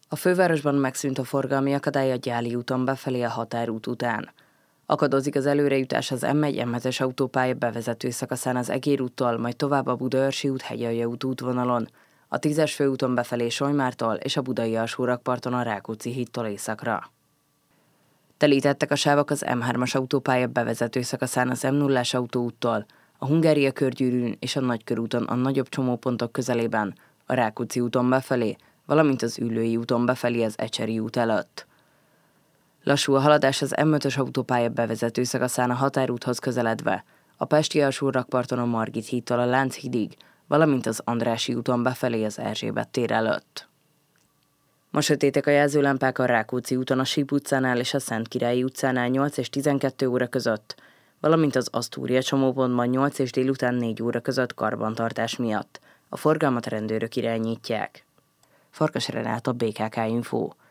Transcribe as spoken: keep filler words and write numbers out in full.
A fővárosban megszűnt a forgalmi akadály a Gyáli úton befelé a határút után. Akadozik az előrejutás az M egy M hetes autópálya bevezető szakaszán az Egér úttól, majd tovább a Budaörsi út Hegyalja út útvonalon, a tízes főúton befelé Solymártól és a budai alsórakparton a Rákóczi hídtól északra. Telítettek a sávok az M hármas autópálya bevezető szakaszán az M nullás autóúttól, a Hungária körgyűrűn és a Nagykörúton a nagyobb csomópontok közelében, a Rákóczi úton befelé, valamint az Üllői úton befelé az Ecseri út előtt. Lassú a haladás az M ötös autópálya bevezető szakaszán a határúthoz közeledve, a pesti alsórakparton a Margit hídtól a Lánchídig, valamint az Andrássy úton befelé az Erzsébet tér előtt. Ma sötétek a jelzőlámpák a Rákóczi úton a Síp utcánál és a Szentkirályi utcánál nyolc és tizenkettő óra között, valamint az Asztúria csomópontban nyolc és délután négy óra között karbantartás miatt. A forgalmat rendőrök irányítják. Farkas Renáta, bé ká ká Info.